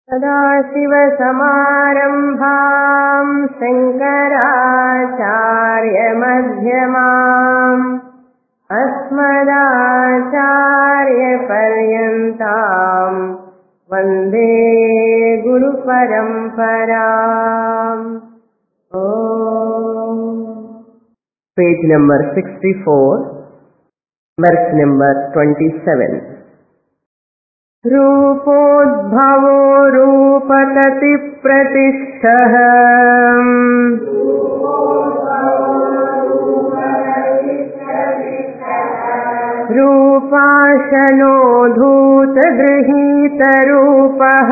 सदाशिवसमारम्भाम् शङ्कराचार्यमध्यमाम् अस्मदाचार्यपर्यन्ताम् वन्दे गुरुपरम्पराम्. Page number 64, verse number 27. रूपोद्भवो रूपतति प्रतिष्ठः रूपाशनो धूतगृहीतरूपः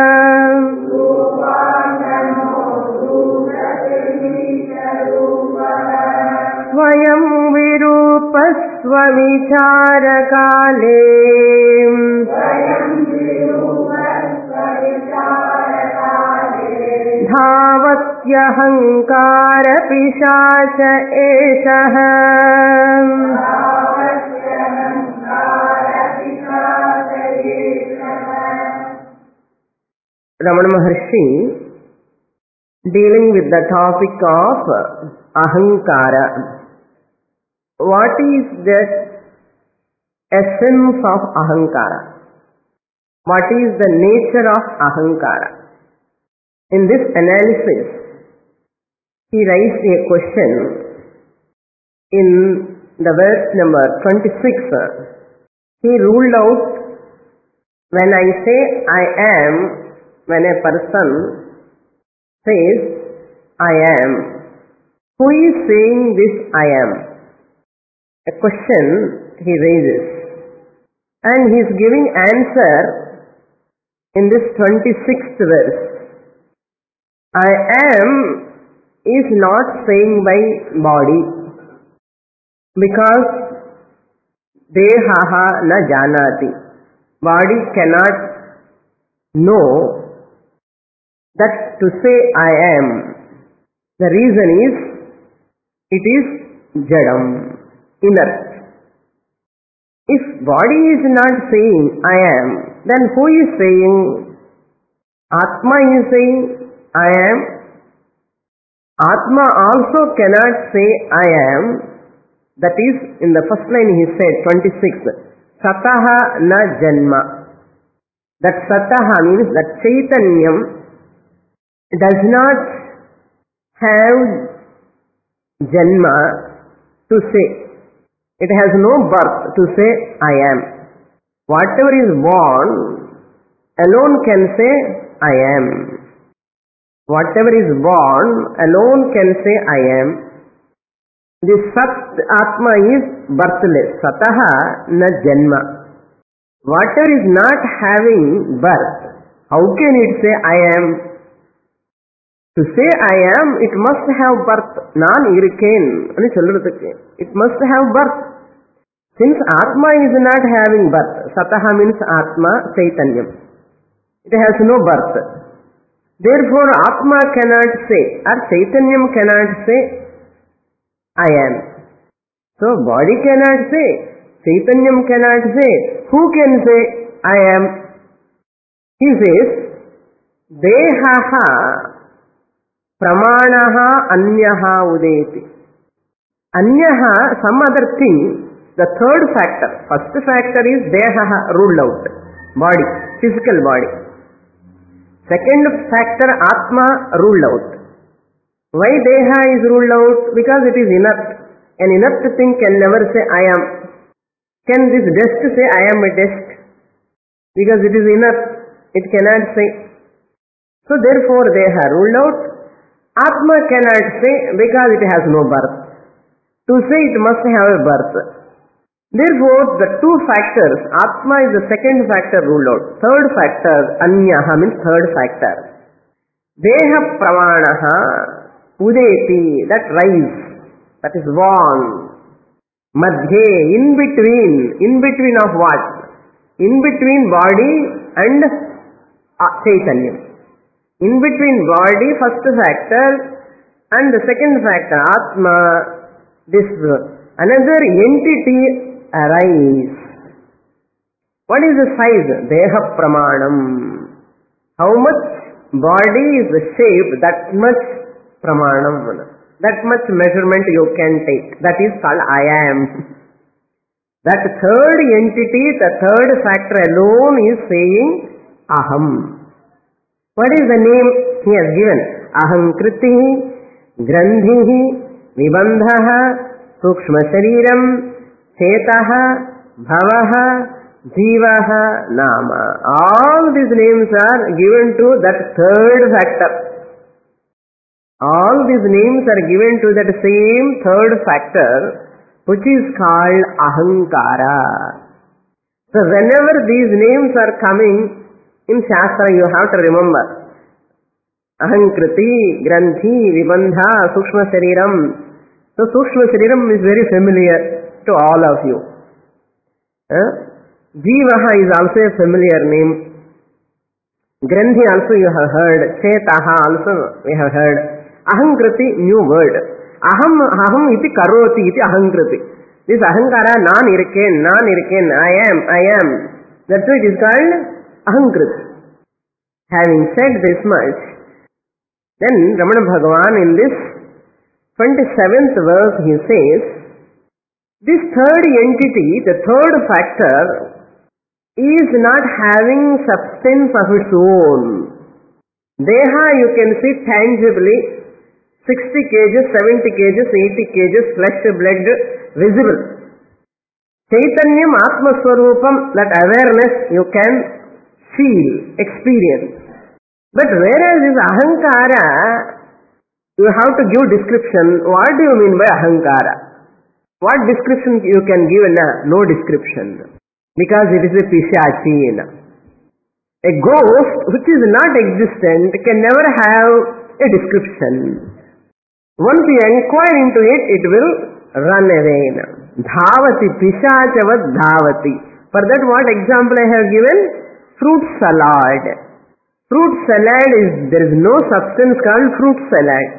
स्वयं विरूपस्वविचारकाले धावत्यहङ्कारपिशाच एषः. Ramana Maharshi, dealing with the topic of ahankara. What is the essence of ahankara? What is the nature of ahankara? In this analysis, he raised a question in the verse number 26. He ruled out, when I say I am, when a person says I am, who is saying this I am? A question he raises, and he is giving answer in this 26th verse. I am is not saying by body, because dehaha na janati. Body cannot know that to say I am. The reason is, it is jadam, inert. If body is not saying I am, then who is saying? Atma is saying I am. Atma also cannot say I am. That is, in the first line he said, 26, Sataha na janma. That Sataha means that Chaitanyam does not have janma to say. It has no birth to say I am. Whatever is born alone can say I am. Whatever is born alone can say I am. The Sat Atma is birthless. Sataha na janma. Whatever is not having birth, how can it say I am? To say I am, it must have birth. It must have birth. Since Atma is not having birth, Sataha means Atma, Chaitanyam. It has no birth. Therefore, Atma cannot say, or Chaitanyam cannot say, I am. So, body cannot say, Chaitanyam cannot say. Who can say, I am? He says, Dehaha pramanaha anyaha udeti. Anyaha, some other thing, the third factor. First factor is Dehaha, ruled out. Body, physical body. Second factor, Atma, ruled out. Why Deha is ruled out? Because it is inert. An inert thing can never say I am. Can this desk say I am a desk? Because it is inert. It cannot say. So therefore Deha ruled out. Atma cannot say because it has no birth. To say it must have a birth. Therefore the two factors, Atma is the second factor ruled out. Third factor, Anyaha means third factor. Deha pramanaha udeti, that rise, that is born. Madhye, in between of what? In between body and Chaitanyam. In between body, first factor, and the second factor, Atma, this another entity arise. What is the size? Deha pramanam. How much body is the shape, that much pramanam. That much measurement you can take. That is called I am. That third entity, the third factor alone is saying aham. What is the name he has given? Aham kriti, grandhihi, vibandhaha, sukshma shariram, chetaha, bhavaha, jivaha, nama. All these names are given to that third factor. All these names are given to that same third factor, which is called ahankara. So whenever these names are coming in Shastra, you have to remember ahankriti, granthi, vibandha, sukshma shariram. So sukshma shariram is very familiar to all of you. Jivaha is also a familiar name. Granthi also you have heard. Chetaha also we have heard. Ahankriti, new word. Aham iti karoti iti ahankriti. This ahankara, nan irken, I am. That's why it is called ahankriti. Having said this much, then Ramana Bhagavan in this 27th verse he says, this third entity, the third factor, is not having substance of its own. Deha you can see tangibly, 60 kg, 70 kg, 80 kg, flesh, blood, visible. Chaitanyam, Atma Swarupam, that awareness you can feel, experience. But whereas this ahankara, you have to give description. What do you mean by ahankara? What description you can give? No description. Because it is a pishachi. A ghost which is not existent can never have a description. Once you inquire into it, it will run away. Dhavati, pishachavad dhavati. For that what example I have given? Fruit salad. Fruit salad is, there is no substance called fruit salad.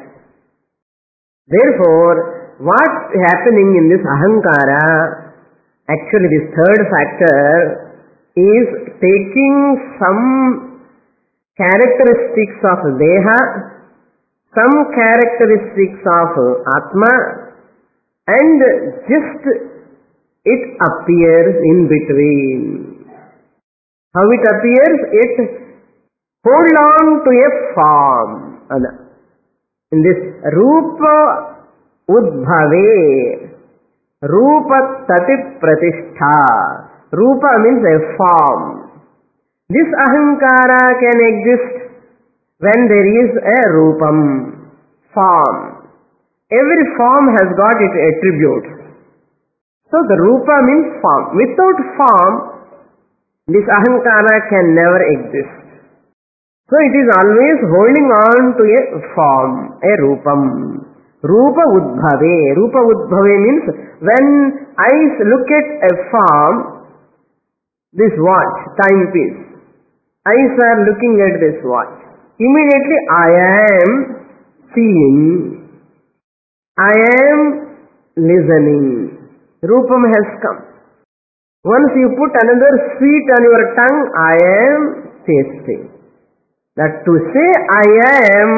Therefore, what's happening in this ahankara, actually this third factor is taking some characteristics of deha, some characteristics of Atma, and just it appears in between. How it appears? It hold on to a form. In this Rupa Udbhave, Rupa Tati Pratishtha. Rupa means a form. This ahankara can exist when there is a rupam, form. Every form has got its attributes. So the rupa means form. Without form, this ahankara can never exist. So it is always holding on to a form, a rupam. Rupa udbhave. Rupa udbhave means when eyes look at a form, this watch, timepiece. Eyes are looking at this watch. Immediately I am seeing, I am listening. Rupam has come. Once you put another sweet on your tongue, I am tasting. That to say I am,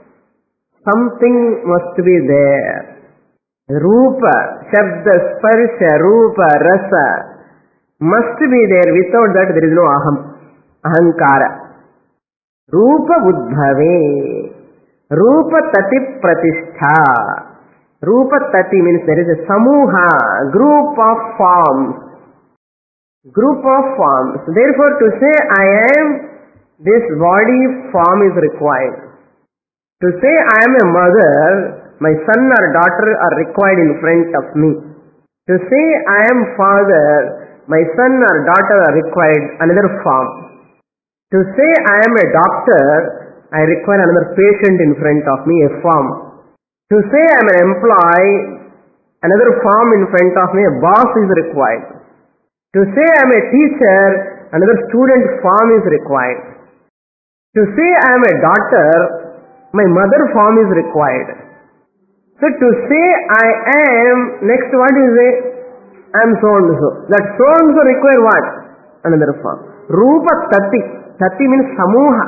something must be there. Rupa, Shabda, Sparsha, Rupa, Rasa must be there. Without that there is no aham, ahankara. Rupa Udbhave, Rupa Tati Pratishtha. Rupa Tati means there is a samuha, group of forms. Group of forms. Therefore to say I am, this body form is required. To say I am a mother, my son or daughter are required in front of me. To say I am father, my son or daughter are required another form. To say I am a doctor, I require another patient in front of me, a form. To say I am an employee, another form in front of me, a boss is required. To say I am a teacher, another student form is required. To say I am a daughter, my mother form is required. So to say I am, next what is it? I am so and so. That so and so require what? Another form. Rupa Tati. Tati means samuha.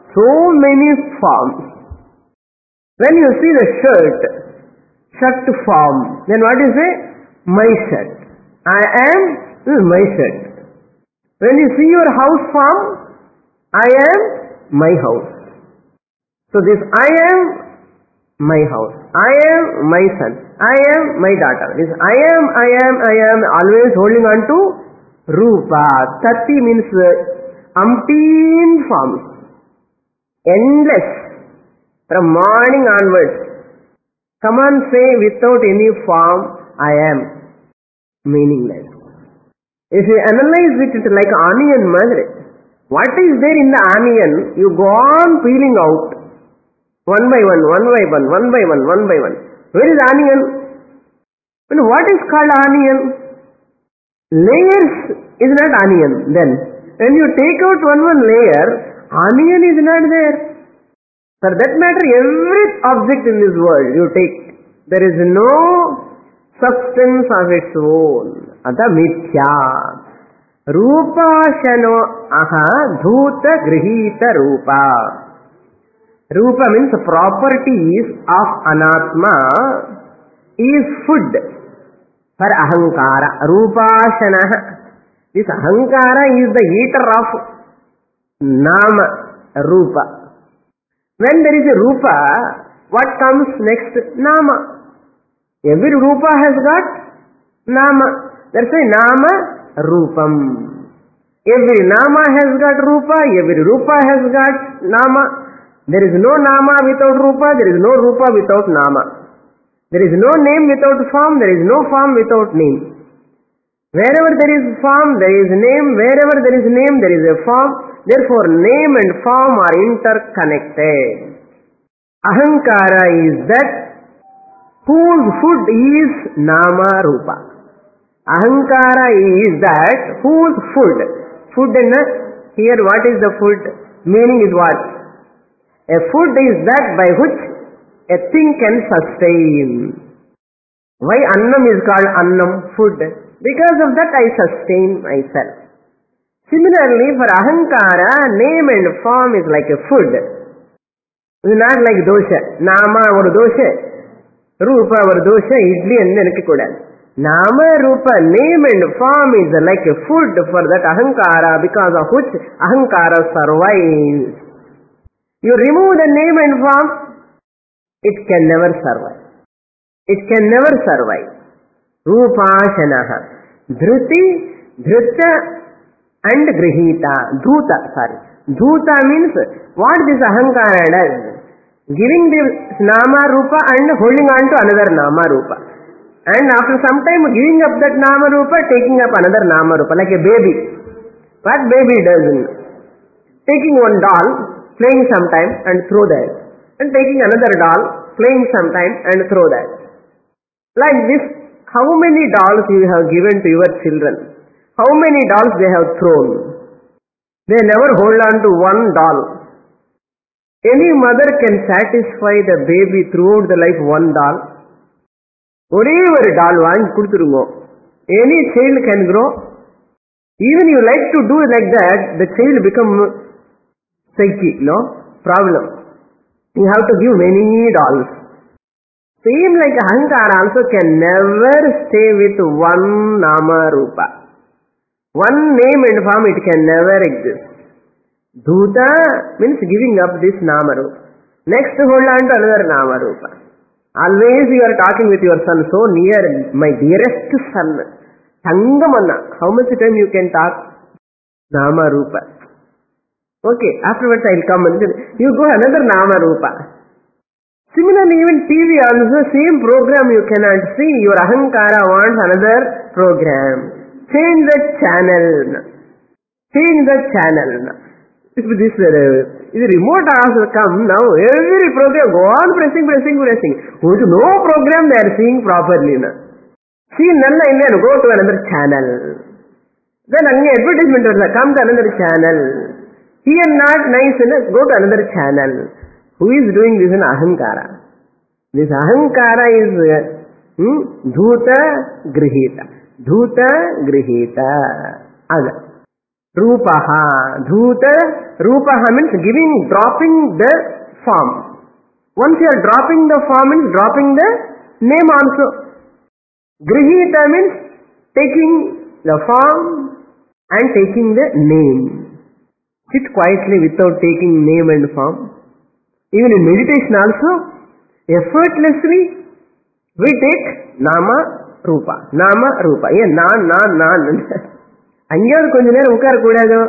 So many forms. When you see the shirt form, then what is it? My shirt. I am, this is my shirt. When you see your house form, I am my house. So this I am my house. I am my son. I am my daughter. This I am always holding on to Rupa. Tati means umpteen forms. Endless. From morning onwards. Come on, say without any form, I am. Meaningless. If you analyze it like onion madre, what is there in the onion? You go on peeling out. One by one. Where is onion? And what is called onion? Layers is not onion then. When you take out one layer, onion is not there. For that matter, every object in this world you take, there is no substance of its own. Ata mithya. Rupa shano aha dhuta grihita rupa. Rupa means properties of anatma is food for ahankara. Rupashana. This ahankara is the eater of nama, rupa. When there is a rupa, what comes next? Nama. Every rupa has got nama. That's why nama rupam. Every nama has got rupa, every rupa has got nama. There is no nama without rupa, there is no rupa without nama. There is no name without form, there is no form without name. Wherever there is form, there is name. Wherever there is name, there is a form. Therefore, name and form are interconnected. Ahankara is that whose food is nama rupa. Ahankara is that whose food. Food and here what is the food? Meaning is what? A food is that by which a thing can sustain. Why annam is called annam? Food. Because of that I sustain myself. Similarly, for ahankara, name and form is like a food. It is not like dosha. Nama or dosha, rupa or dosha, idli and then Nama, rupa, name and form is like a food for that ahankara, because of which ahankara survives. You remove the name and form, it can never survive. It can never survive. Rupashanaha. Dhruti, dhruta and grihita. Dhuta means what this ahankara does. Giving this nama rupa and holding on to another nama rupa. And after some time giving up that nama rupa, taking up another nama rupa, like a baby. What baby does? Taking one doll, playing sometime and throw that. And taking another doll, playing sometime and throw that. Like this, how many dolls you have given to your children? How many dolls they have thrown? They never hold on to one doll. Any mother can satisfy the baby throughout the life one doll. ஒரே ஒரு டால் வாங்கி கொடுத்துருங்க. Any child can grow. Even you like to do like that, the child become psyche, no problem. You have to give many dolls. Same like ahankara also can never stay with one nama rupa. One name and form, it can never exist. Dhuta means giving up this nama rupa. Next hold on to another nama rupa. Always you are talking with your son, so near, my dearest son. Tangamanna. How much time you can talk? Nama rupa. Okay, afterwards I will come and you go another nama rupa. Similarly, even TV also, same program you cannot see. Your ahankara wants another program. Change the channel. Change the channel. If this remote has come now, every program go on pressing. No program they are seeing properly. See nalla illa, go to another channel. Then again advertisement come to another channel. Here not nice, go to another channel. Who is doing this in ahankara? This ahankara is dhuta grihita. Dhuta grihita. Rupaha. Dhuta, Rupaha means dropping the form. Once you are dropping the form means dropping the name also. Grihita means taking the form and taking the name. Sit quietly without taking name and form. Even in meditation also, effortlessly we take Nama, Rupa. Nama, Rupa. Yeah, nan. Ange konja neram ukar koodadu.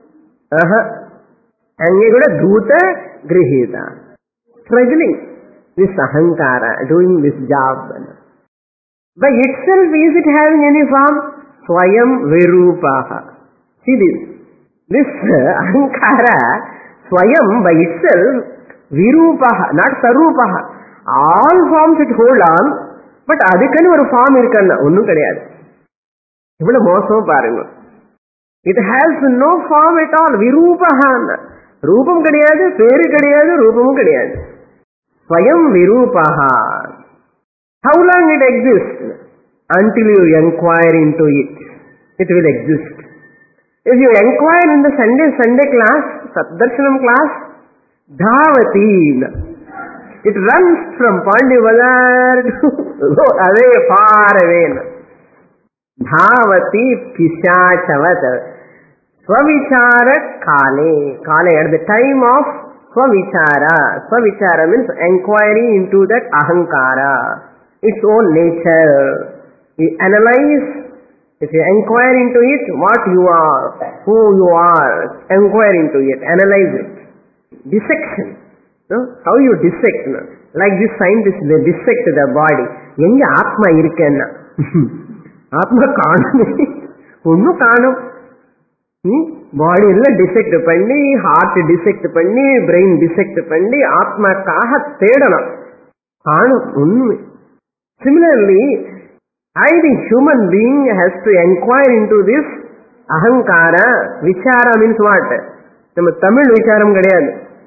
Ange kuda Dhuta, Grihita. Struggling this ahankara, doing this job. By itself, is it having any form? Swayam Virupaha. See this. This ahankara, Swayam by itself, Virupaha, not Sarupaha. All forms it hold on, but adikani or form irkanna, onnu kadiyadu. Ivula mosam parunga. It has no form at all, Virupaha. Rupam kadiyadu, peru kadiyadu, rupam kadiyadu. Swayam Virupaha. How long it exists? Until you inquire into it, it will exist. If you inquire in the Sunday class, Satdarshanam class, Dhavati. It runs from Pandi Bazar to away, far away. Dhavati Pishachavat. Swavichara Kale. Kale at the time of Swavichara. Swavichara means inquiry into that ahankara. Its own nature. You analyze, if you inquire into it, what you are, who you are, inquire into it, analyze it. Dissection. No? How you dissect. No? Like this scientists, they dissect the body. Yenga Atma irukkenna. Atma kaanum. Onnu kaanum. Body illa dissect panni, heart dissect panni, brain dissect panni, Atma kaha tedana. Kaanum. Onnu. Similarly, the human being has to inquire into this ahankara. Vichara means what? Nama Tamil vicharam kadiyadu.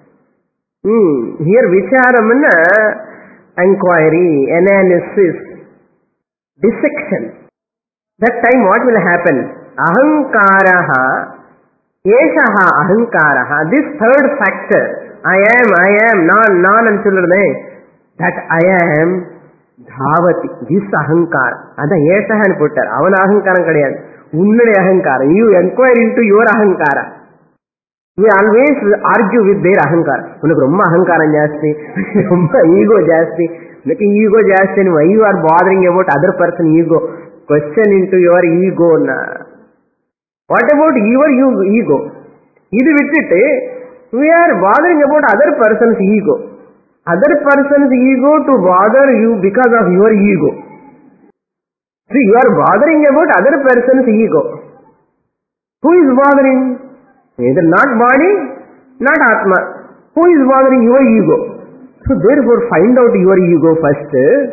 Here vicharam is inquiry, analysis, dissection. That time what will happen? Ahankaraha, yeshaha ahankaraha. This third factor, I am, non and children, that I am. Dhavati, this ahankara. Ada yeshaha and puttar. Avana ahankaram kadiyadu. Unnade ahankara. You inquire into your ahankara. We always argue with their ahankara. Unaku romma ahankaram jasti, romma ego jasti. Making ego jasti, and why you are bothering about other person ego? Question into your ego na. What about your ego? Idu vittite, we are bothering about other person's ego. Other person's ego to bother you because of your ego. See, you are bothering about other person's ego. Who is bothering? Either not body, not Atma. Who is bothering your ego? So therefore find out your ego first.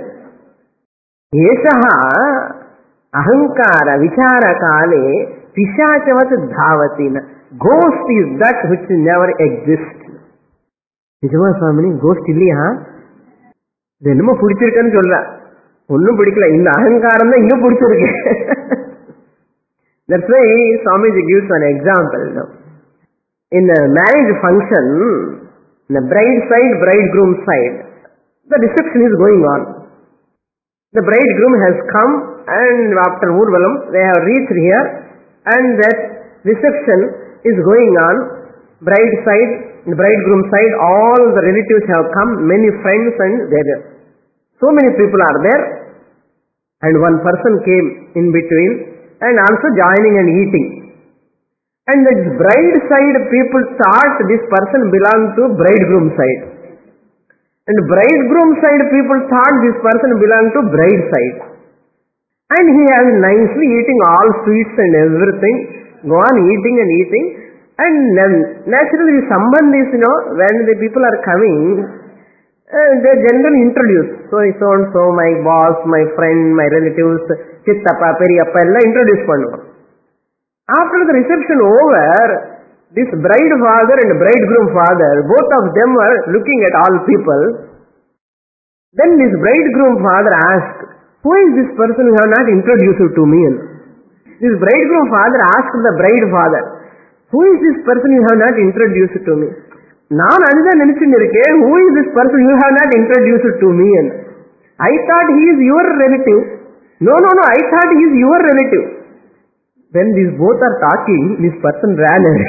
Yeshaha ahankara vichara kale pishachavat dhavatina. Ghost is that which never exists. நிஜமா சுவாமினி cost இல்லையா? இது என்னமோ பிடிச்சிருக்குன்னு சொல்ற. ஒன்னும் பிடிக்கல, இந்த அகங்காரம் தான் இன்னும் பிடிச்சிருக்கு. That's why Swamiji gives an example. In a marriage function, in the bride side, bridegroom side, the reception is going on. The bridegroom has come and after Urvalam, they have reached here and that reception is going on. Bride side, bridegroom side, all the relatives have come, many friends and there. So many people are there and one person came in between and also joining and eating. And the bride side people thought this person belonged to bridegroom side. And bridegroom side people thought this person belonged to bride side. And he has nicely eating all sweets and everything, go on eating and eating. And naturally sambandhis, when the people are coming, they generally introduce. So and so, my boss, my friend, my relatives, chittappa, periyappa, ella introduce pannuva. After the reception over, this bride father and bridegroom father, both of them were looking at all people. Then this bridegroom father asked, who is this person you have not introduced to me? This bridegroom father asked the bride father, Who is this person you have not introduced to me? நான் அதுதான் நினைச்சுட்டு இருக்கேன். Who is this person you have not introduced to me? And I thought he is your relative. No, I thought he is your relative. When these both are talking, this person ran away.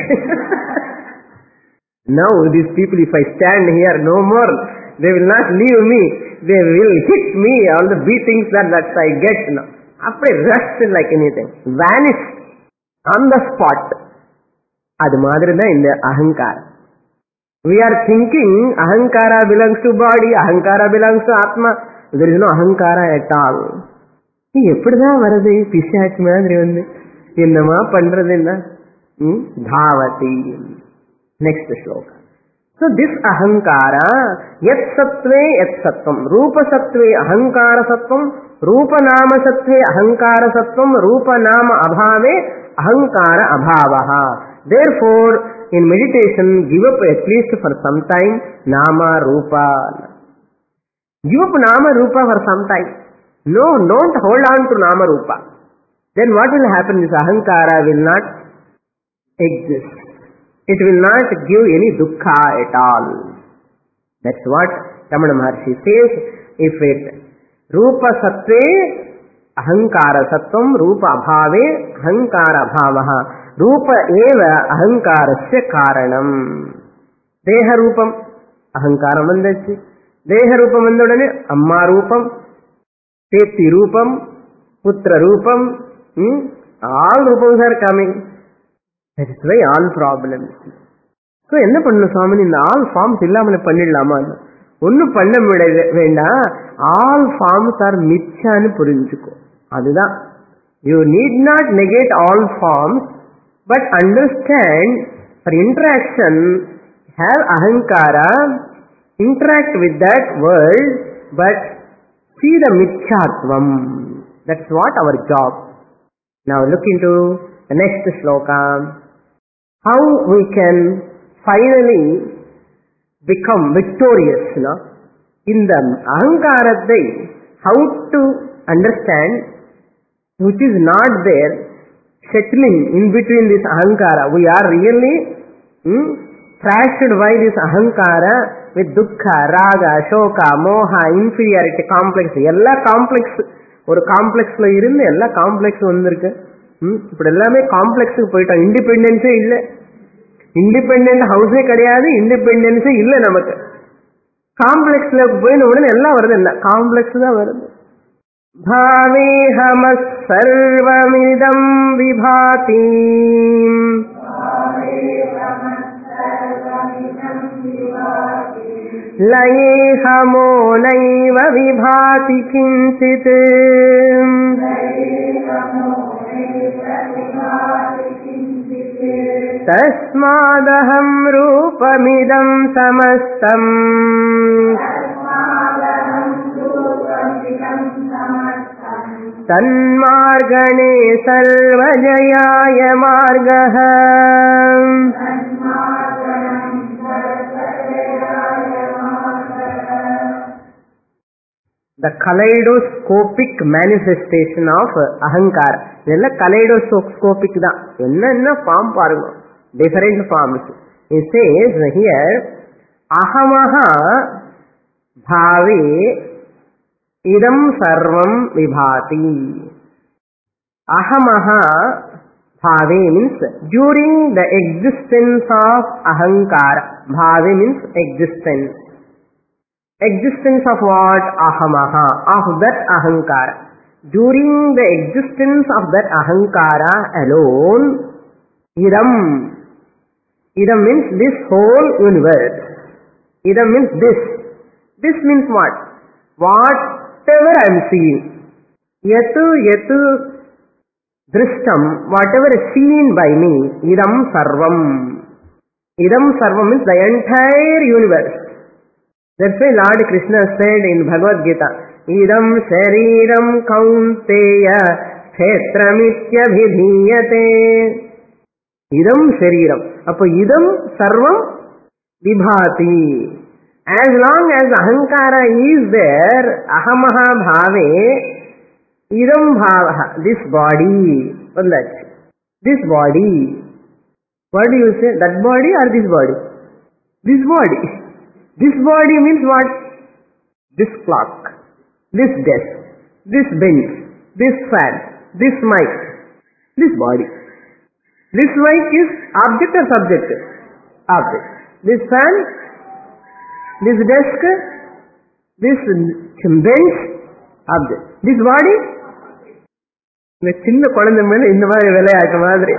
Now these people, if I stand here no more, they will not leave me. They will hit me, all the beatings that I get. After rest like anything, vanish on the spot. அது மாதிரி தான் இந்த அகங்காரம். We are thinking ahankara belongs to body, ahankara belongs to atma. There is no ahankara at all. எப்படிதான் வருது பிசாச் மாதிரி வந்து என்னமா பண்றது என்ன Dawathi. Next shloka. So this ahankara yat sattve yat sattvam rupa sattve ahankara sattvam rupa nama sattve ahankara sattvam rupa nama abhave ahankara abhavaha. Therefore in meditation give up at least for some time nama rupa. Give up nama rupa for some time. No, don't hold on to nama rupa. Then what will happen? This ahankara will not exist. It will not give any dukkha at all. That's what Ramana Maharshi says. If it rupa sattve ahankara sattvam rupa abhave ahankara abhavaha rupa eva ahankarasya karanam. Deha rupam ahankaram vandachi. Deha rupam vandodane amma rupam, teti rupam, putra rupam, all rupams are coming. That is why all problems. So என்ன பண்ணணும் சுவாமி, இந்த all forms இல்லாமல பண்ணிடலாமா? ஒன்னும் பண்ண வேண்டாம். All forms R மிச்சான்னு புரிஞ்சுக்கோ. அதுதான். You need not negate all forms, but understand for interaction, have ahankara, interact with that world, but see the mithyaatvam. That's what our job. Now look into the next shloka. How we can finally become victorious in the ahankarathai, how to understand which is not there, settling in between this ahankara. We are really thrashed by this ahankara with dukkha, raga, shoka, moha, inferiority complex. எல்லா complex, ஒரு காம்ப்ளெக்ஸ்ல இருந்து எல்லா complex வந்திருக்கு. இப்படி எல்லாமே காம்ப்ளெக்ஸுக்கு போயிட்டோம். இண்டிபெண்டன்ஸே இல்லை. இண்டிபெண்டன்ட் ஹவுஸே கிடையாது, இண்டிபெண்டன்ஸே இல்லை நமக்கு. காம்ப்ளெக்ஸ்ல போயின உடனே எல்லாம் வருது, இல்லை காம்ப்ளெக்ஸ் தான் வருது. பாவேஹம சர்வமிதம் விபாதி லயேஹமோ நைவ விபாதி கிஞ்சித் தஸ்மாதஹம் ரூபமிதம் சமஸ்தம் தன்மார்கணே சர்வஜயாய மார்கஹ. The kaleidoscopic manifestation of ahankara. இதெல்லாம் kaleidoscopic தான். என்ன ஃபார்ம் பாருங்க, different forms. It says here ahamaha bhave idam sarvam vibhati. Ahamaha bhave means during the existence of ahankara. Bhave means existence. Existence of what? Ahamaha, of that ahankara. During the existence of that ahankara alone, idam means this whole universe. Idam means this. This means what? Whatever I am seeing, yatu drishtam, whatever is seen by me, idam sarvam. Idam sarvam means the entire universe. That's why Lord Krishna said in Bhagavad Gita, idam shariram kaunteya kshetramithyabhidhiyate. Idam shariram. Appo idam sarvam vibhati. As long as ahankara is there, ahamaha bhave, idam bhavaha, this body, this body, What do you say? That body or this body? This body. This body means what? This clock, this desk, this bench, this fan, this mic, this body. This mic is object or subject? Object. This fan, this desk, this bench, object. This body? இந்த சின்ன குழந்தை மேல இந்த மாதிரி விளையாட்டு மாதிரி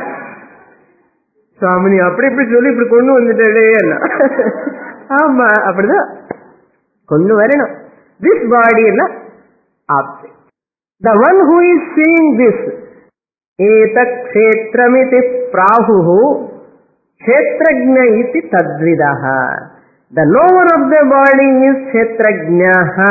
சுவாமினி அப்படி இப்படி சொல்லி இப்படி கொண்டு வந்துட்டே. ஆமா, அப்படிதான் கொண்டு வரணும். This body is the object. The one who is seeing this, etat kshetramiti prahuhu kshetrajna iti tadvidaha. The knower of the body is kshetrajnaha.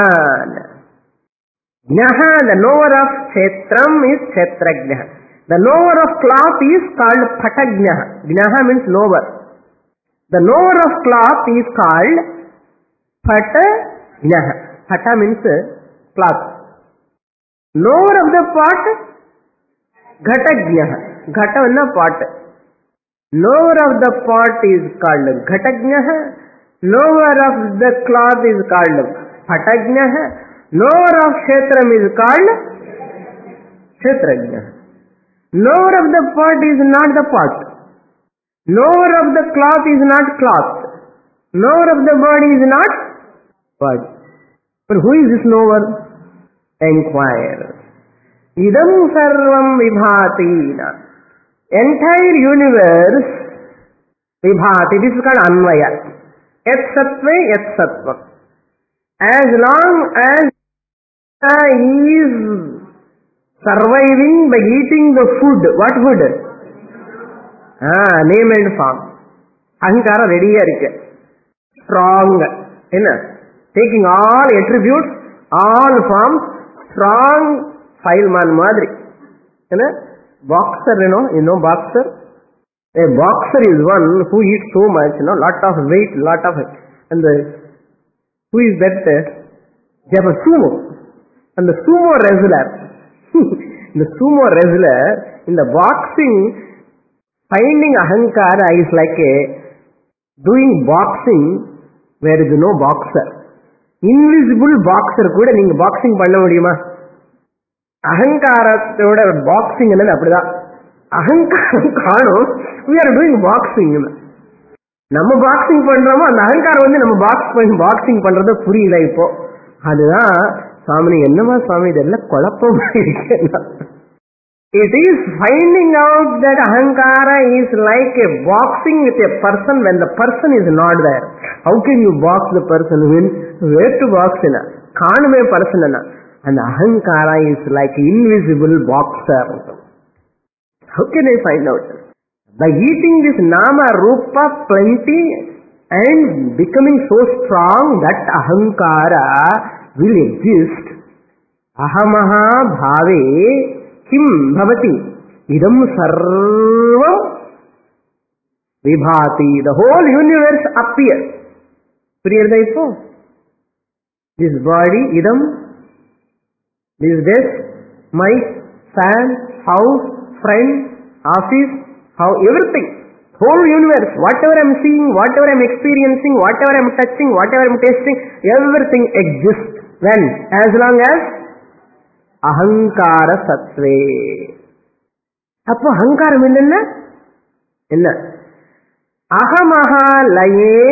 Jnaha, the knower of kshetram is kshetrajnaha. The knower of cloth is called patajnaha. Jnaha means knower. The knower of cloth is called patajnaha. Pata means cloth. Knower of the pot, ghatajnaha. Ghata is pot. Knower of the pot is called ghatajnaha. Knower of the cloth is called patajnaha. Knower of kshetram is called kshetrajnaha. Knower of the pot is not the pot. Knower of the cloth is not cloth. Knower of the body is not body. But who is this knower? Enquire. Idam sarvam vibhati. Entire universe vibhati. This is called anvaya. Yat sattve yat sattva. As long as he is surviving by eating the food. What food? Name and form. Ahankara ready irukku. Strong. Taking all attributes, all forms, strong fileman madri. Boxer, you know boxer? A boxer is one who eats so much, lot of weight, and who is that? They have a sumo. And the sumo wrestler, in the boxing, finding ahankara is like doing boxing where is no boxer. Invisible boxer கூட நீங்க boxing பண்ண முடியுமா? அகங்காரத்தோட boxing என்னது அப்படிதான். அகங்காரம் காணும், we are doing boxing. நம்ம boxing பண்றோமோ அந்த அகங்காரம் நம்ம பாக்ஸிங் பண்றத புரியல இப்போ. அதுதான் சுவாமி, என்னமா சுவாமி இதெல்லாம் குழப்பமா இருக்கு. It is finding out that ahankara is like a boxing with a person when the person is not there. How can you box the person when where to box ina? Kanume person na. And ahankara is like invisible boxer. How can I find out? By eating this nama rupa plenty and becoming so strong that ahankara will exist. Ahamaha bhave kim bhavati idam sarvam vibhati. The whole universe appears. Clear the info? This body, idam, this desk, mic, fan, house, friend, office, how everything, whole universe, whatever I am seeing, whatever I am experiencing, whatever I am touching, whatever I am tasting, everything exists. When? As long as ahankara sattve. Appo ahankaram enna? Ahamaha laye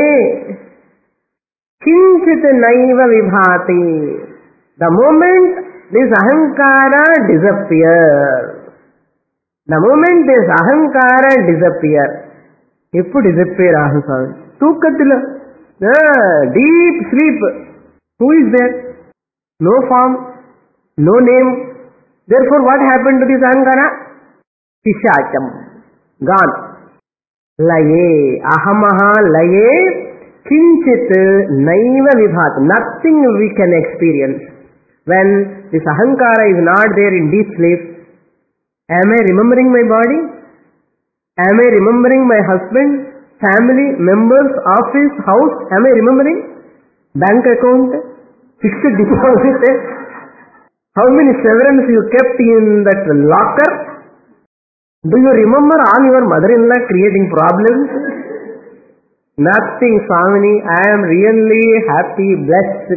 kinchit naiva vibhati. The moment this ahankara disappears, the moment this ahankara disappears, eppu disappear aham? Tookathila, deep sleep. Who is there? No form, no name. Therefore what happened to this ahankara? Pishacham, gone. Laye, ahamaha laye kinchit naiva vibhati. Nothing we can experience. When this ahankara is not there in deep sleep, am I remembering my body? Am I remembering my husband, family, members, office, house? Am I remembering? Bank account, fixed deposit? How many severance you kept in that locker? Do you remember all your mother-in-law creating problems? Nothing, Swamini. I am really happy, blessed.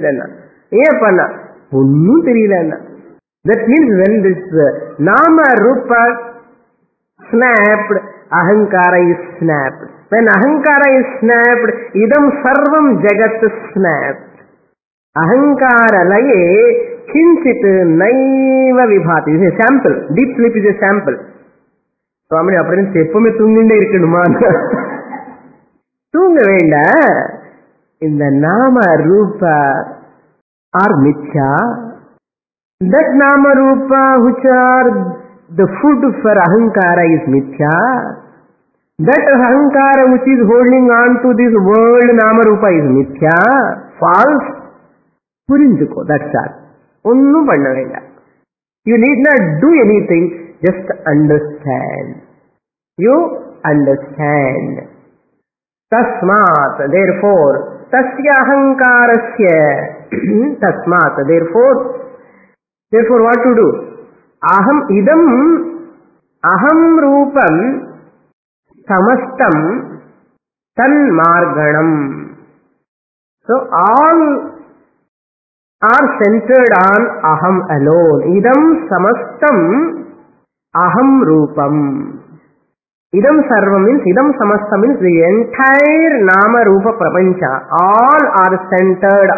That means when this Nama Rupa snapped, Ahankara is snapped. When Ahankara is snapped, Idam Sarvam Jagat snapped. Ahankara laye kinchit naiva vibhati. This is a sample. Deep sleep is a sample. Swami, apparently, எப்பவுமே தூங்கிண்டே இருக்கணுமா? தூங்க வேண்டாம். இந்த நாம ரூபா are mithya. That nama rupa which are the food for ahankara is mithya. That ahankara which is holding on to this world nama rupa is mithya. False. புரிஞ்சுக்கோ. That's all. ஒன்னும் பண்ண வேண்டாம். You need not do anything. Just understand. You understand. Tasmat, therefore, tasya ahankarasya. Tasmat, therefore what to do? Aham idam aham rupam samastam tanmarganam. So all are centered on aham alone. Idam samastam aham rupam. Idam sarvam means, idam samastam means the entire nama rupa prapancha. All are centered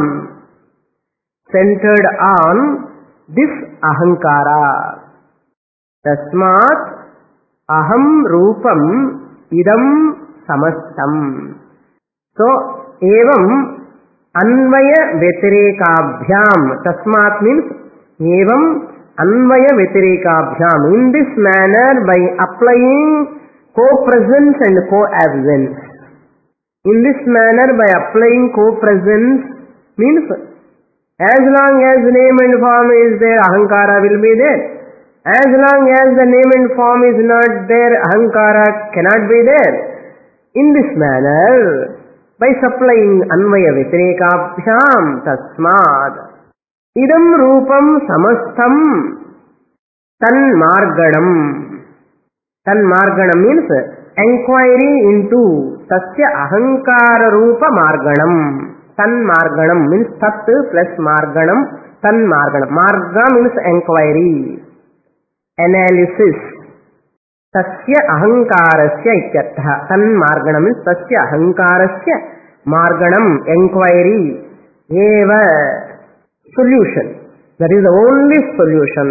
on this ahankara. Tasmat aham rupam idam samastam. So, evam anvaya vyatirikabhyam. Tasmat means evam anvaya vyatirikabhyam. In this manner, by applying co-presence and co-absence. In this manner, by applying co-presence means as long as name and form is there, ahankara will be there. As long as the name and form is not there, ahankara cannot be there. In this manner, by supplying anvaya vyatirikabhyam, tasmad idam rupam samastam tanmarganam. Tanmarganam means enquiry into tasya ahankara rupa marganam. Tanmarganam means tat plus marganam. Tanmarganam. Marga means enquiry, analysis. Tasya ahankarasya ityartha. Tanmarganam means tasya ahankarasya marganam, enquiry. Eva, solution. That is the only solution.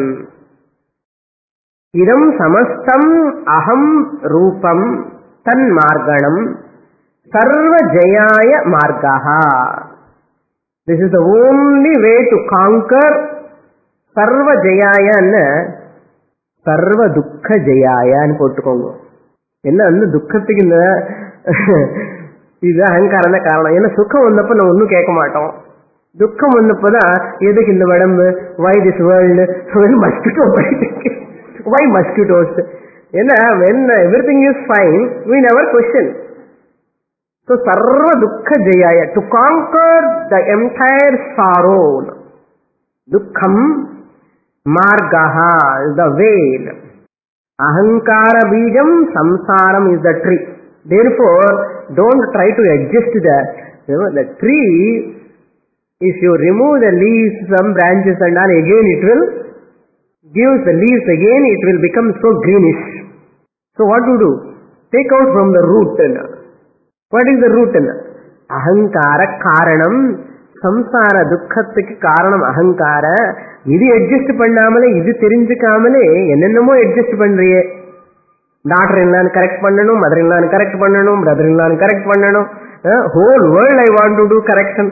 Idam samastam aham rupam tanmarganam sarva jayaya margaha. This is the only way to conquer sarva jayaya and sarva dukkha jayaya and போட்டுக்கோங்க. என்ன அந்த துக்கத்துக்கு இந்த இது அகங்காரம் தான் காரணம். ஏன்னா சுக்கம் வந்தப்ப நம்ம ஒன்னும் கேட்க மாட்டோம். துக்கம் வந்தப்பதான் எதுக்கு இந்த உடம்பு, why this world, mosquito bite, why mosquitoes? ஏன்னா when everything is fine, we never question. So sarva dukkha jayaya, to conquer the entire sorrow, dukkham margaha is the veil. Ahankara bijam samsaram is the tree. Therefore, don't try to adjust that. The tree, if you remove the leaves, some branches and all, again it will give the leaves again, it will become so greenish. So what to do? Take out from the root. What is the root? Ahankara karanam. Samsara dukkhathukku karanam ahankara. Idu adjust பண்ணாமலே, இது தெரிஞ்சுக்காமலே என்னென்னமோ adjust பண்றியே. Doctor என்னன்னு correct பண்ணணும், mother என்னன்னு correct பண்ணணும், brother என்னன்னு கரெக்ட் பண்ணணும். Whole world I want to do correction.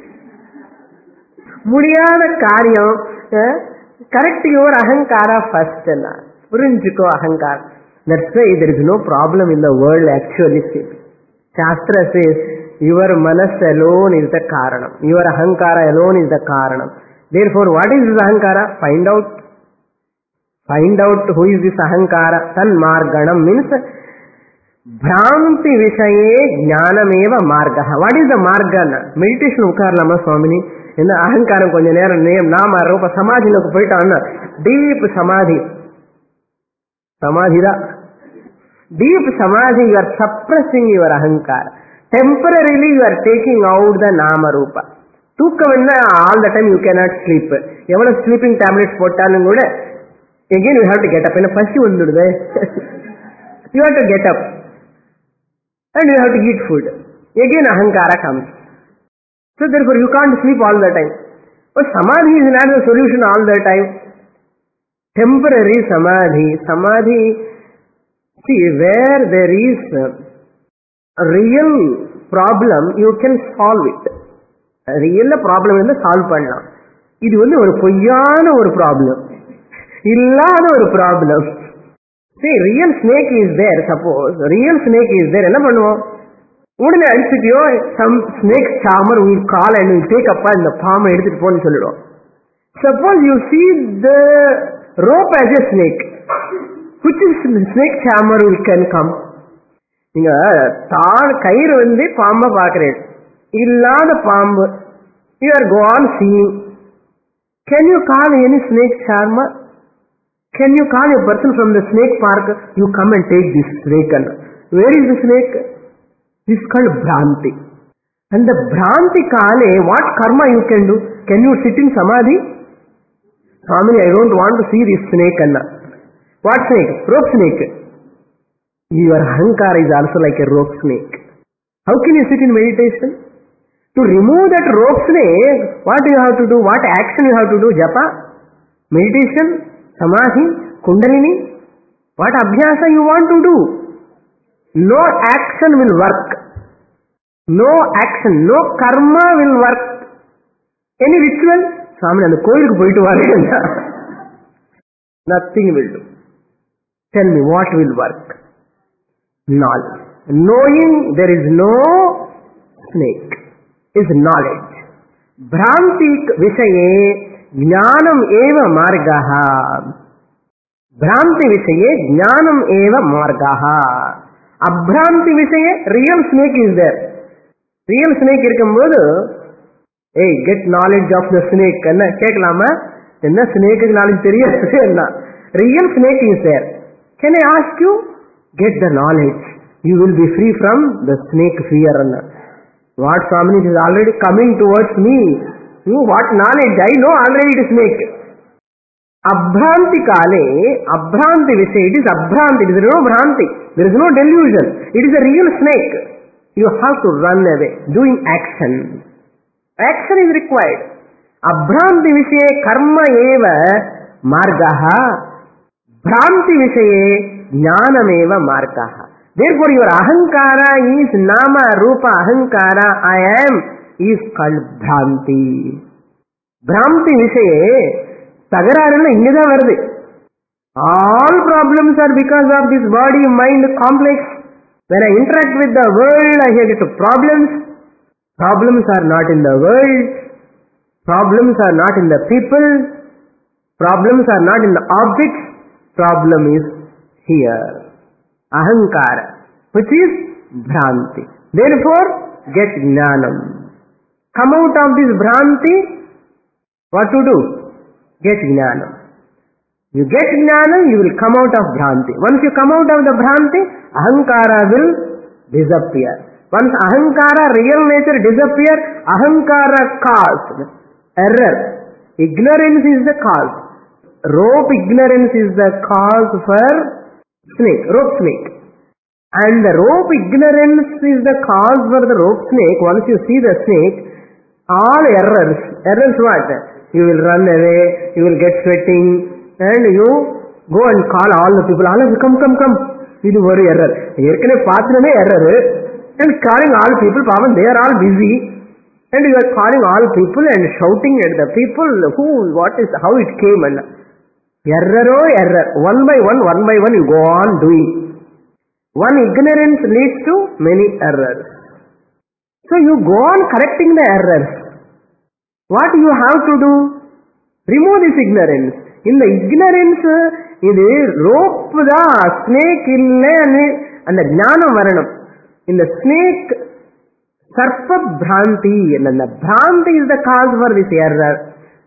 முடியாத காரியம். கரெக்ட் யுவர் அகங்காரா ஃபர்ஸ்ட். புரிஞ்சுக்கோ அகங்கார. That's why there is no problem in the world actually. Shastra says your manas alone is the karanam. Your ahankara alone is the karanam. Therefore, what is this ahankara? Find out. Find out who is this ahankara. Tanmarganam means Bhranti Vishaye Jnanameva Margaha. What is the margana? Meditation ukarlama Swamini. In the ahankaram konja neram name nama rupa samadhi lokku poitaan. Deep samadhi. Samadhira. Deep samadhi, you are suppressing your ahankara. Temporarily you are taking out the nama rupa. Tookavanna all the time you cannot sleep. Evana sleeping tablets pottalum kuda again you have to get up. In a pasi vandudude. You have to get up and you have to eat food. Again ahankara comes. So therefore you can't sleep all the time. But samadhi is not the solution all the time. Temporary samadhi. Samadhi, see, where there is a real problem, you can solve it. A real problem is solve பண்ணலாம். இது ஒரு பொய்யான ஒரு problem. இல்லாத ஒரு problem. See, real snake is there, suppose. Real snake is there. என்ன பண்ணுவோம்? உடனே அடிச்சுட்டியோ, some snake charmer will call and will take up and the palm எடுத்துட்டு போன்னு சொல்லிடுவோம். Suppose you see the rope as a snake. Which is snake charmer can come? நீங்க கயிறு பாம்பை பார்க்கிறேன், இல்லாத பாம்பு, you are go on seeing. Can you call any snake charmer? Can you call a person from the snake park? You come and take this snake. Where is the snake? This is called Bhranti. And the Bhranti kale, what karma you can do? Can you sit in samadhi? Swami, I don't want to see this snake. What snake? Rope snake. Your ahankara is also like a rope snake. How can you sit in meditation? To remove that rope snake, what do you have to do? What action you have to do? Japa? Meditation? Samadhi? Kundalini? What abhyasa you want to do? No action will work. No action, no karma will work. Any ritual? Swami, and the koyilukku poitu varanga. Nothing will do. Tell me, what will work? Knowledge. Knowing there is no snake is knowledge. Bhranti visaye jnanam eva margaha. Bhranti visaye jnanam eva margaha. Abhranti visaye, real snake is there. Real snake irkumbodhu, hey, get knowledge of the snake. Enna kekalama? Enna snake knowledge theriyadhu enna. Real snake is there. Can I ask you? Get the knowledge. You will be free from the snake fear. What Swami is already coming towards me. You what knowledge? I know already it is snake. Abhranti kale, abhranti visay, it is abhranti, there is no bhranti, there is no delusion, it is a real snake. You have to run away, doing action. Action is required. Abhranti visay karma eva margaha, bhranti visay jnanam eva margaha. Therefore your ahankara is nama rupa ahankara, I am, is called bhranti. Bhranti visay தகராறுல இங்கதான் வருது. All problems are because of this body mind complex. When I interact with the world, I get problems. Problems are not in the world. Problems are not in the people. Problems are not in the objects. Problem is here. Ahankara, which is Bhranti. Therefore, get Jnanam. Come out of this Bhranti. What to do? Get Jnanam. You get Jnanam, you will come out of Bhranti. Once you come out of the Bhranti, Ahankara will disappear. Once Ahankara, real nature disappear, Ahankara cause error. Ignorance is the cause. Rope ignorance is the cause for snake, rope snake. And the rope ignorance is the cause for the rope snake. Once you see the snake, all errors. Errors what? You will run away, you will get sweating, and you go and call all the people, all of you come. This is very error. Yerkane paathane error, and calling all people, pavan, they are all busy, and you are calling all people and shouting at the people, who, what is, how it came, and error. One by one you go on doing. One ignorance leads to many errors. So you go on correcting the errors. What you have to do? Remove this ignorance. In the ignorance, இது rope தான், snake இல்லை, அந்த ஞானம் வரணும். In the snake, sarpa bhranti, and the bhranti is the cause for this error.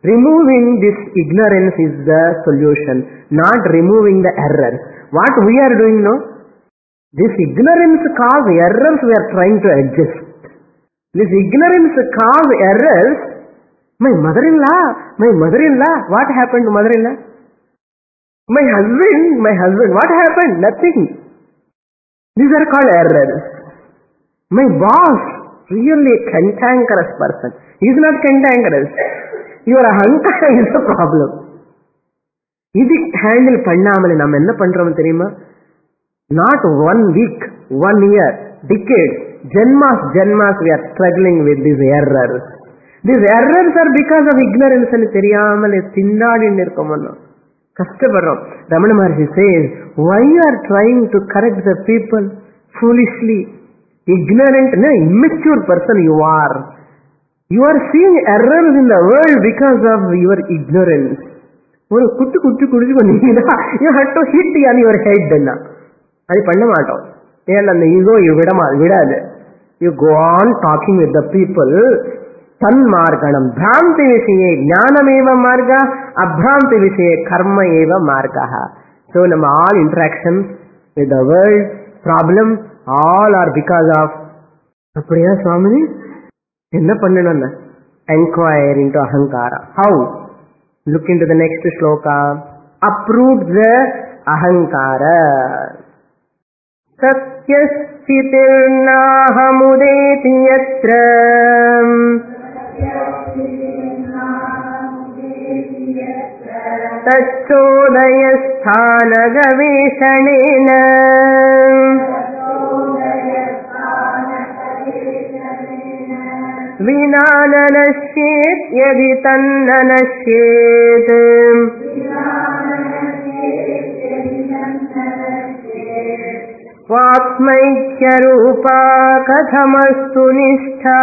Removing this ignorance is the solution, not removing the error. What we are doing now? This ignorance cause errors we are trying to adjust. This ignorance cause errors. My mother-in-law, what happened to mother-in-law? My husband, what happened? Nothing. These are called errors. My boss, really a cantankerous person. He is not cantankerous. Your ahankara is a problem. This handle பண்ணாமலே நாம் என்ன பண்றோம் தெரியுமா? Not 1 week, 1 year, decades, Janmas we are struggling with these errors. These errors are because of ignorance and தெரியாமலே திண்டாடி இருக்கோம். கஷ்டப்படுறோம். Ramana Maharshi says, why you are trying to correct the people foolishly? Ignorant, immature person you are. You are seeing errors in the world because of your ignorance. ஒரு குத்து குடிச்சுக்கொண்டீங்கன்னா you have to hit on your head. அது பண்ண மாட்டோம். ஏன்னா அந்த ego விடாது. You go on talking with the people. தன்மார்கணம் பிராந்தி விஷயே ஞானமேவ மார்க அப்ராந்தி விஷயே கர்ம ஏவ மார்க. So நம்ம all interactions with the world problem all are because of அப்படியா சுவாமி என்ன பண்ணணும்? Inquire into ahankara. How? Look into the next shloka. Uproot the ahankara. Satyasthitiर्nahamudeti yatra tacchodayasthanagaveshanena vinananashyet yadi tannanashyet Svatmaikyarupa kathamastu nishtha.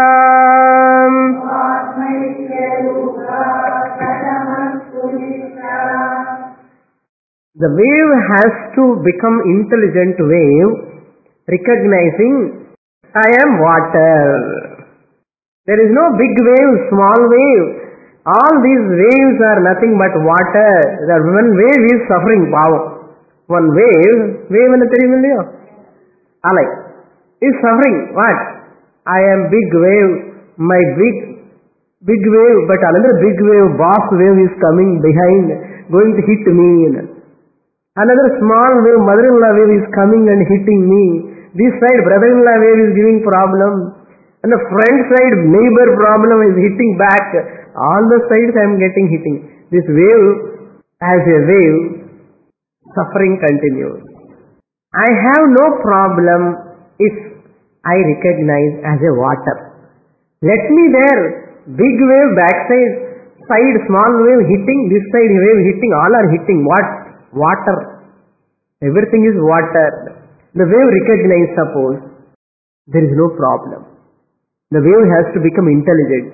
The wave has to become intelligent wave, recognizing I am water. There is no big wave, small wave. All these waves are nothing but water. The one wave is suffering. Wow. One wave enna theriyumillo? Alai is suffering. What? I am big wave, my big wave, but another big wave, boss wave is coming behind, going to hit me. Another small wave, mother-in-law wave is coming and hitting me. This side, brother-in-law wave is giving problem. And the front side, neighbor problem is hitting back. All the sides I am getting hitting. This wave, as a wave, suffering continues. I have no problem if I recognize as a water. Let me there, big wave backside, side small wave hitting, this side wave hitting, all are hitting. What? Water. Everything is water. The wave recognize, suppose, there is no problem. The wave has to become intelligent.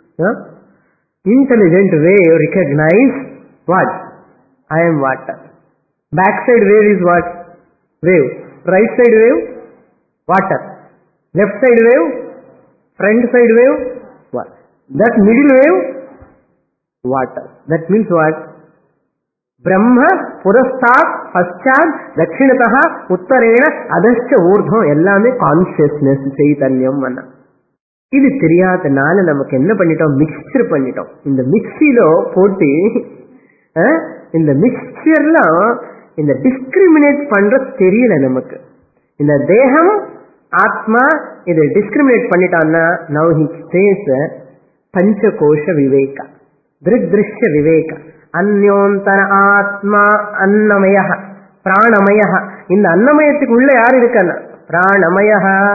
Intelligent wave recognize what? I am water. Backside wave is what? Wave. Right side wave? Water. Left side wave? Front side wave? What? That middle wave? Water. That means what? Brahma, Purastat, Paschat, Dakshinataha, Uttarena, Adascha, Urdham, ellame consciousness, Chaitanyam mana. இது தெரியாதனால நமக்கு என்ன பண்ணிட்டோம்? Mixer பண்ணிட்டோம். இந்த மிக்சில போட்டு இந்த மிக்சர்லாம் இந்த டிஸ்கிரிமினேட் பண்ற தெரியல நமக்கு. இந்த தேகம் ஆத்மா இதை டிஸ்கிரிமினேட் பண்ணிட்டான்னா now he says பஞ்சகோஷ விவேக திருஷ்ய விவேக அந்யோந்தர ஆத்மா அன்னமய பிராணமய. இந்த அன்னமயத்துக்கு உள்ள யார் இருக்கான்னா பிராணமய.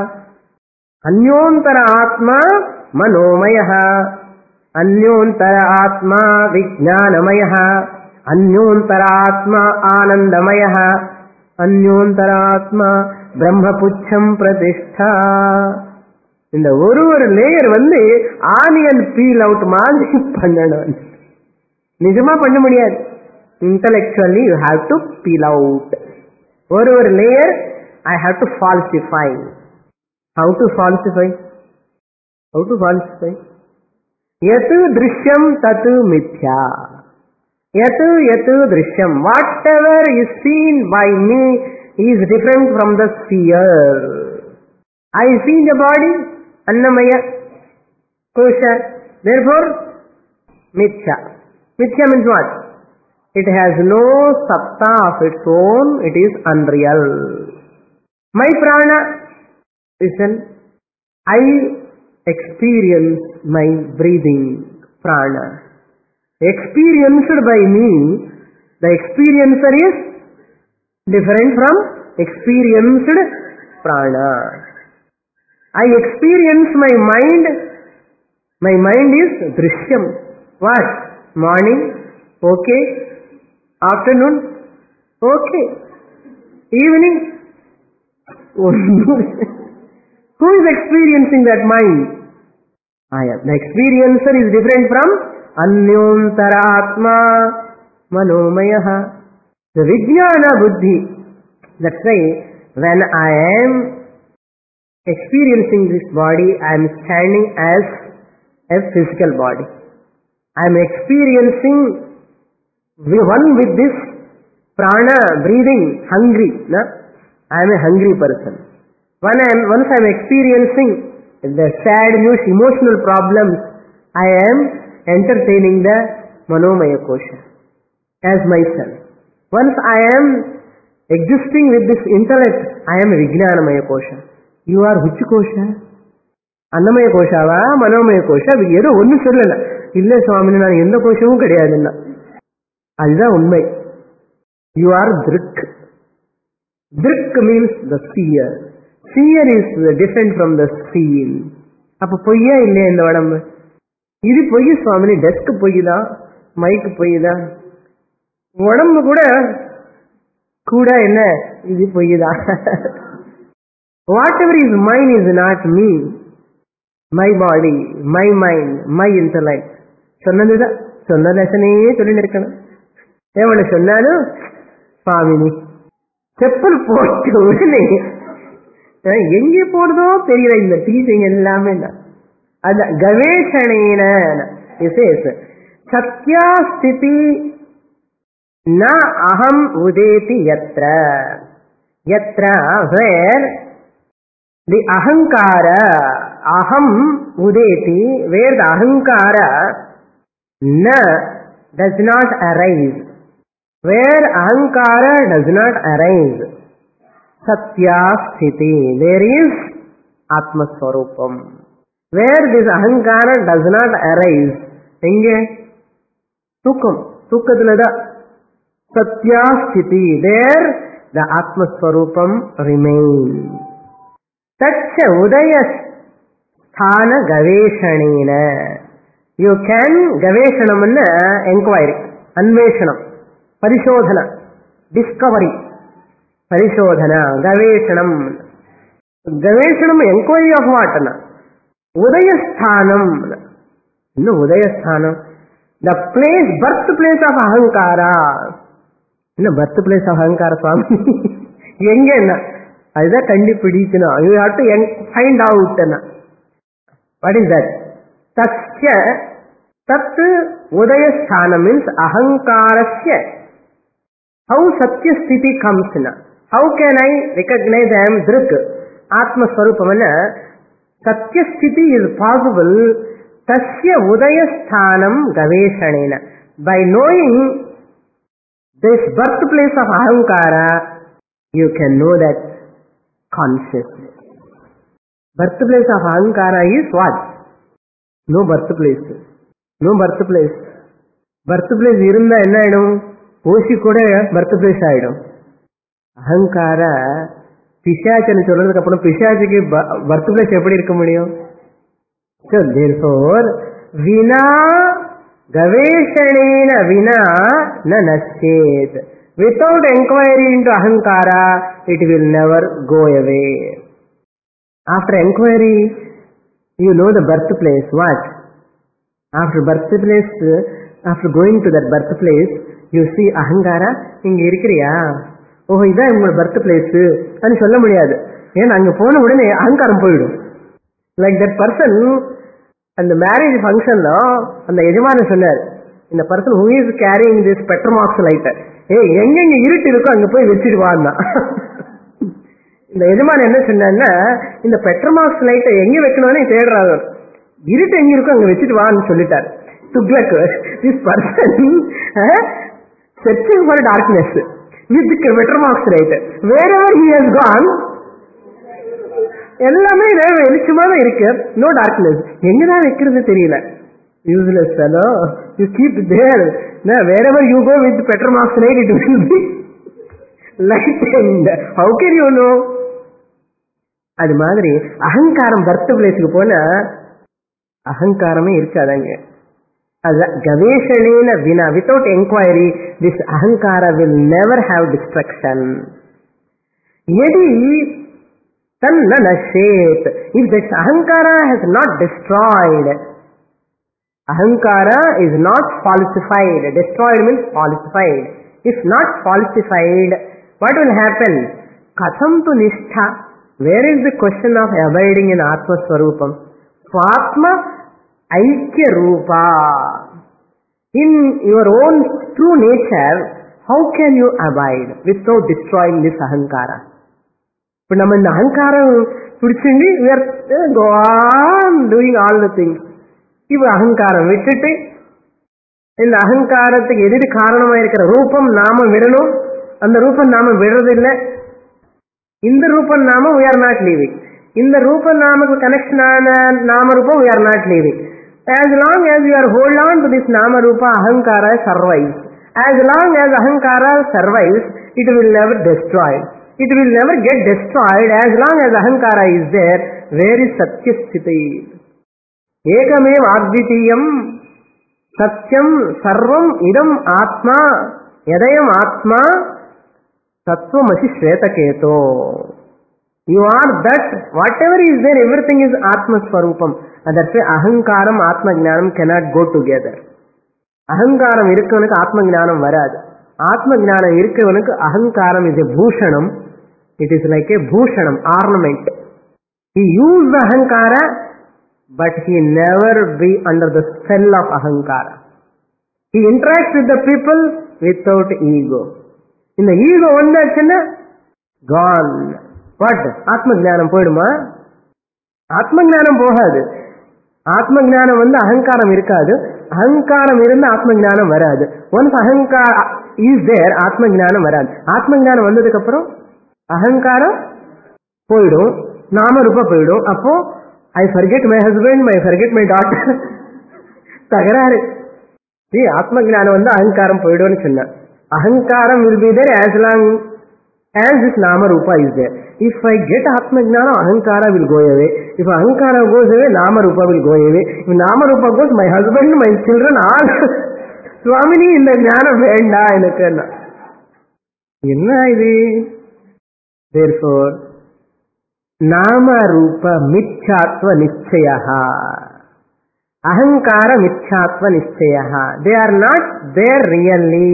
அந்யோந்தர ஆத்மா மனோமய, அந்யோந்தர ஆத்மா விஜானமய, அந்யோந்தர ஆத்மா ஆனந்தமய, அந்யோந்தர ஆத்மா பிரம்மபுச்சம் பிரதிஷ்டா. இந்த ஒரு லேயர் ஆனியன் பீல் அவுட் மாதிரி பண்ணணும். நிஜமா பண்ண முடியாது. Intellectually you have to feel out. ஒரு layer I have to falsify. How to falsify? How to falsify? Yatu drishyam tatu mithya. Yatu drishyam. Whatever is seen by me is different from the seer. I see the body, annamaya, kosha. Therefore, mithya. Mithya means what? It has no satta of its own, it is unreal. My prana, listen, I experience my breathing, prana. Experienced by me, the experiencer is different from experienced prana. I experience my mind is drishyam. What? Morning, okay. Afternoon, okay. Evening, who is experiencing that mind? I am. The experiencer is different from Anyontara-atma Manomayaha. The Vijnana Buddhi. That's why when I am experiencing this body, I am standing as a physical body. I am experiencing one with this prana, breathing, hungry. No? I am a hungry person. Once I am experiencing the sad news, emotional problems, I am entertaining the Manomaya Kosha as myself. Once I am existing with this intellect, I am Vijnanamaya Kosha. You are which Kosha? Annamaya Koshava, Manomaya Kosha, ஏதோ ஒன்னு சொல்லல. இல்ல சுவாமி நான் எந்த கோஷமும் கிடையாதுன்னா. அதுதான் உண்மை. You are Drik. Drik means the seer. Seer is different from the seen. அப்ப பொய்யா இல்லையா இந்த உடம்பு? இது பொய் சுவாமி, டெஸ்க் பொய் தான், மைக் பொய் தான், உடம்பு கூட என்ன இது பொய் தான். Whatever is mine is not me. My body, my mind, my intellect. சொன்னதுதான், சொன்ன லட்சணையே சொல்லி இருக்கணும். ஏவன சொன்னாலும் சுவாமினி செப்பல் போட்டு உடனே எங்கே போறதோ தெரியல இந்த டீச்சிங் எல்லாமே. அது கவேஷணேன விசேஷ சத்யா ஸ்திதி ந அகம் உதேதி யத்ர. யத்ர வேர் தி அகங்கார aham udeti, where the ahankara na does not arise, where ahankara does not arise, satya sthiti, there is atma swarupam. Where this ahankara does not arise, enge tukkathulada satya sthiti, there the atma swarupam remains. Tacha udaya sthana gaveshanena. You can gaveshanam anna inquiry, anveshanam, parishodhana, discovery, parishodhana, gaveshanam. Gaveshanam inquiry of what? Udaya sthanam. No, udaya sthanam, the place, birthplace of ahankara. No, birthplace of ahankara swami. Yengenna adha kandipidikana, you have to find out. What is that? Tasya tat udaya sthana means ahankarasya. How satya sthiti comes in? How can I recognize I am drik, atma swarupamana? Satya sthiti is possible tasya udaya sthanam gaveshanena. By knowing this birthplace of ahankara, you can know that consciousness. Birthplace of ahankara is what? No birthplace. No birthplace. Birthplace irundha enna aidum? Oshi kuda birthplace aidum. Ahankara pishachanu solradhukku appuram pishachukku birthplace eppadi irukka mudiyum? So therefore vina gaveshanena vina na nasyet. Without inquiry into ahankara, it will never go away. After inquiry, you know the birthplace. What? After birthplace, after going to that birthplace, you see ahankara, inga irukriya? Oh, idha unga birthplace ani solla mudiyadu. Ena anga pona udane ahankaram poidum. Like that person அந்த marriage ஃபங்க்ஷன்ல அந்த எஜமானன் சொன்னார், இந்த person who is carrying this petromax light, எங்கெங்க இருட்டு இருக்கோ அங்க போய் வச்சிருவான்னா. இந்த எஜமானன் என்ன சொன்னான்னா, இந்த பெட்ரோமாக்ஸ் லைட்டை எங்க வைக்கணும்னு தேடுறாங்க, இருட்டு எங்க இருக்கோ அங்க வச்சுட்டு வான்னு சொல்லிட்டார். Tughlaq, this person searching for darkness with petromax light. Wherever he has gone, எல்லாமே வெளிச்சமா தான் இருக்கு, நோ டார்க்னஸ். எங்கதான் வைக்கிறது தெரியல. Useless fellow, you keep there. Wherever you go with petromax light, it will be lightened. How can you know? அது மாதிரி அகங்காரம் பர்த் பிளேஸ்க்கு போனா அகங்காரமே இருக்காதாங்க. Gaveshanena vina, without inquiry, this ahankara will never have destruction. Yadi tanna nashet, if this ahankara has not destroyed, ahankara is not falsified. Destroyed means falsified. If not falsified, what will happen? Katham tu nishtha, where is the question of abiding in Atma Swarupam? Swatma Aikya Rupa. In your own true nature, how can you abide without destroying this ahankara? But நம்ம இந்த அகங்காரம் பிடிச்சிட்டு we are go on doing all the things. இப்ப அகங்காரம் விட்டுட்டு இந்த அகங்காரத்துக்கு எதிர் காரணமா இருக்கிற ரூபம் நாம விடணும். அந்த ரூபம் நாம விடுறதில்லை. இந்த ரூபம் நாம we are not leaving. இந்த ரூபம் நாமக்கு கனெக்ஷன் ஆன நாம ரூபம் we are not leaving. As long as you are hold on to this nama rupa, ahankara survives. As long as ahankara survives, it will never destroy. It will never get destroyed as long as ahankara is there. Where is satya sthiti? Ekamev advitiyam satyam sarvam idam atma yadayam atma tattvamasi shvetaketo. You are that, whatever is there, everything is Atma Swarupam. And that's why Ahankaram, Atma Jnanam cannot go together. Ahankaram irukkavanukku Atma Jnanam varadu. Atma Jnanam irukkavanukku Ahankaram is a bhushanam. It is like a bhushanam, ornament. He used the Ahankara, but he never be under the spell of Ahankara. He interacts with the people without ego. In the ego vandachana, gone. What? Atma Jnanam போயிடுமா? ஆத்ம ஞானம் போகாது. ஆத்ம ஞானம் வந்து அகங்காரம் இருக்காது. அகங்காரம் இருந்து ஆத்ம ஞானம் வராது. ஒன்ஸ் அகங்கார இஸ் தேர், ஆத்ம ஞானம் வராது. ஆத்ம ஞானம் வந்ததுக்கு அப்புறம் அகங்காரம் போயிடும், நாம ரூபா போயிடும். அப்போ I forget my husband, I forget my daughter, தகராறு. ஆத்ம ஞானம் வந்து அகங்காரம் போயிடும்னு சொன்ன. அகங்காரம் will be there as long as this nama rupa is there. If I get Atma Jnana, Ahankara will go away. If Ahankara goes away, Nama Rupa will go away. If Nama Rupa goes, my husband, my children, all Swamini in the Jnana venda enakana. Enna idu? Therefore, Nama Rupa Mithyatva Nischyaha. Ahankara Mithyatva Nischyaha. They are not there really.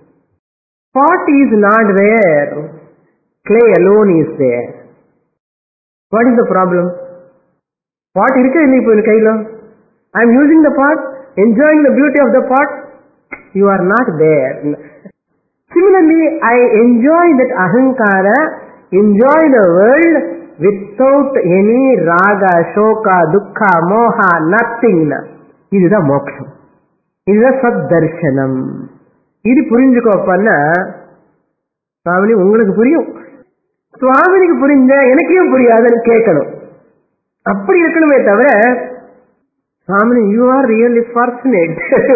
Pot is not there. Clay alone is there. What is the problem? Pot irukka illa ipo kaiyila. I am using the pot, enjoying the beauty of the pot. You are not there. Similarly, I enjoy that ahankara, enjoy the world without any raga, shoka, dukkha, moha, nothing. This is the moksha. This is the saddarshanam. இது புரிஞ்சுக்கோப்பன்னா சுவாமினி உங்களுக்கு புரியும், சுவாமினிக்கு புரிஞ்ச எனக்கும் புரியாதுன்னு கேட்கணும். அப்படி இருக்கணுமே தவிர Swamini you are really fortunate,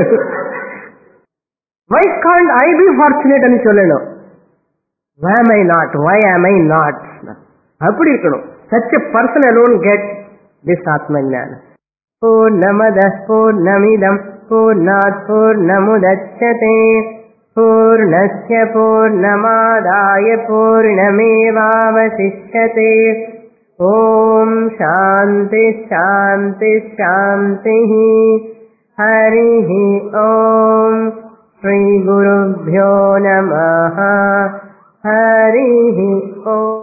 why can't I be fortunate ன்னு சொல்லணும். why am I not, why am I not, அப்படி இருக்கணும். such a person alone get this atma jnana. பூர்ணமதః பூர்ணமிதம் பூர்ணாத் பூர்ணமுதச்யதே பூர்ணஸ்ய பூர்ணமாதாய பூர்ணமேவாவசிஷ்யதே. ஓம் சாந்தி சாந்தி சாந்தி. ஹரிஹி ஓம். ஸ்ரீ குருப்யோ நமः. ஹரிஹி ஓம்.